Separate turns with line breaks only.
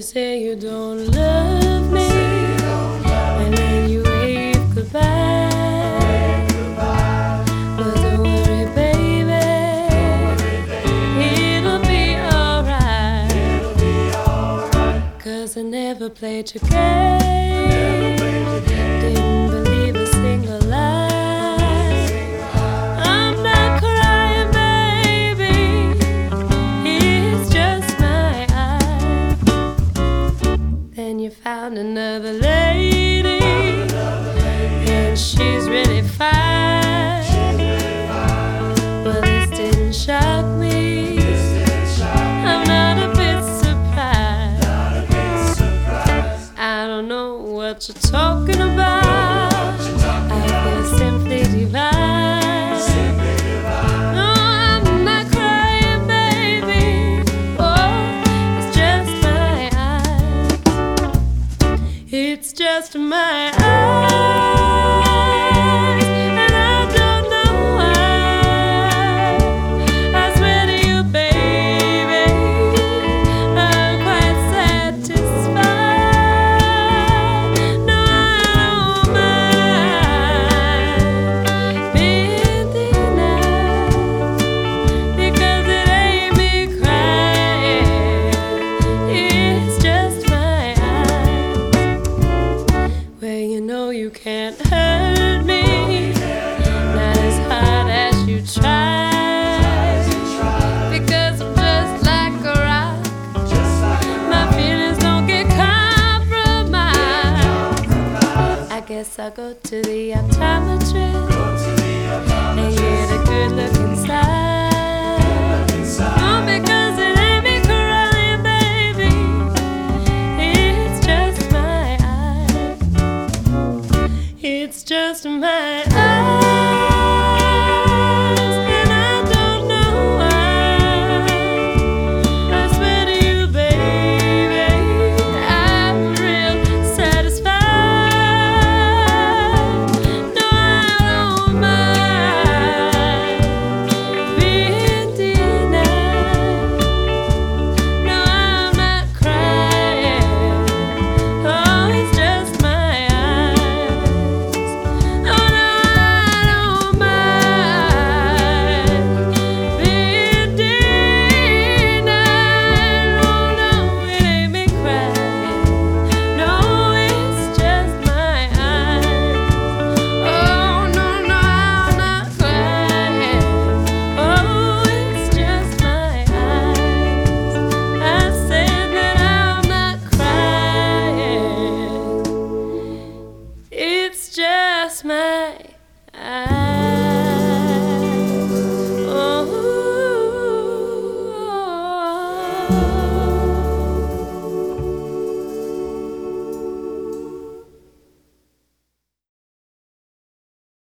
you say you don't love me, and then you wave goodbye. But don't worry, baby, it'll be alright. 'Cause I never played your game, didn't believe a single lie. I'm not crying, baby, it's just my eye. Then you found another lady, and she's really fine. Well, this didn't shock me, I'm not a bit surprised. I don't know what you're talking about, I feel simply divine. No, I'm not crying, baby, oh, it's just my eyes. It's just my eyes, and I don't know why. I swear to you, baby, I'm quite satisfied. No, I don't mind being denied, because it ain't me crying, it's just my eyes. Well, you know you can't hurt me, not as hard as you try, because I'm just like a rock, my feelings don't get compromised. I guess I'll go to the optometrist and get a good look